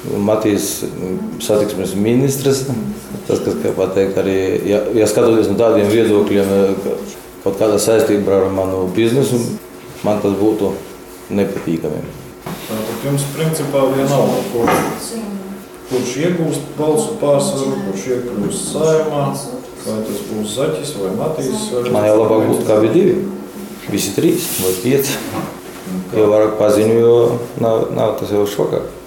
Matīs satiksmes ministrs. Tas, kas, kā pateikt, arī, ja skatoties no tādiem viedokļiem, kaut kāda saistība ar manu biznesu, man tas būtu nepatīkami. Tātad jums principā vienalga, kurš iegūst balsu pārsvaru, kurš iekļūst Saeimā, vai tas būs Zaķis vai Matīs? Man jau labāk būtu kā bija 2, visi 3 vai 5. Jo vairāk paziņu, jo nav tas jau šokāk.